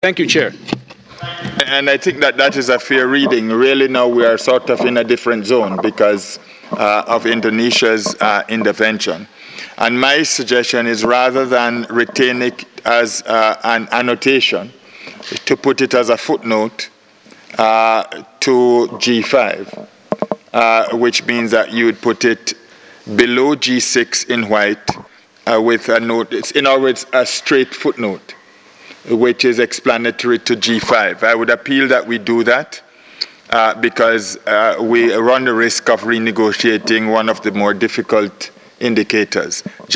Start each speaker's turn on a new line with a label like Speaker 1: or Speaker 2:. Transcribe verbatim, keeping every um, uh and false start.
Speaker 1: Thank you, Chair.
Speaker 2: And I think that that is a fair reading. Really, now we are sort of in a different zone because uh, of Indonesia's uh, intervention. And my suggestion is rather than retain it as uh, an annotation, to put it as a footnote uh, to G five, uh, which means that you would put it below G six in white uh, with a note. It's, in other words, a straight footnote, which is explanatory to G five. I would appeal that we do that uh, because uh, we run the risk of renegotiating one of the more difficult indicators.